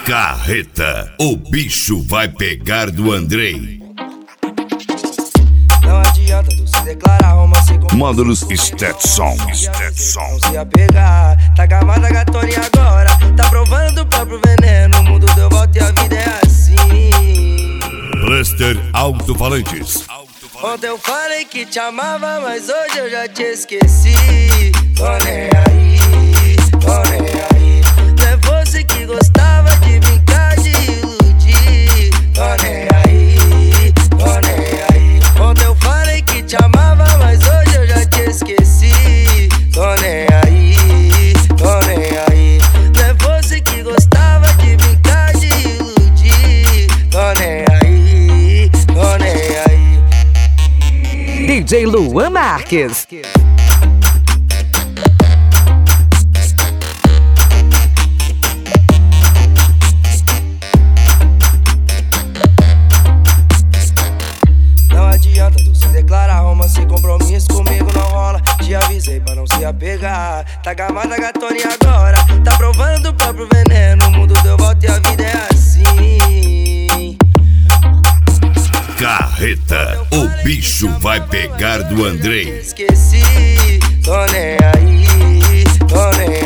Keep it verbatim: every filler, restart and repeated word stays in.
Carreta, o bicho vai pegar do Andrei. Não adianta tu se declarar romance com Módulos Stetson. Stetson. Não se apegar, tá gamada gatoninha agora. Tá provando do próprio veneno. O mundo deu volta e a vida é assim. Cluster Alto-Falantes. Ontem eu falei que te amava, mas hoje eu já te esqueci. Tô nem aí, tô nem aí. Não é você que gostava de brincar, de iludir. Tô nem aí, tô nem aí. Ontem eu falei que te amava, mas hoje eu já te esqueci. Tô nem aí, tô nem aí. Não é você que gostava de brincar, de iludir. Tô nem aí, tô nem aí. D J Luan Marques. Não adianta tu se declarar romance, compromisso comigo não rola. Te avisei pra não se apegar. Tá gamada gatoninha agora. Tá provando do próprio veneno. O mundo deu volta e a vida é assim. Carreta, o bicho vai pegar do Andrei. Esqueci, tô nem aí, tô nem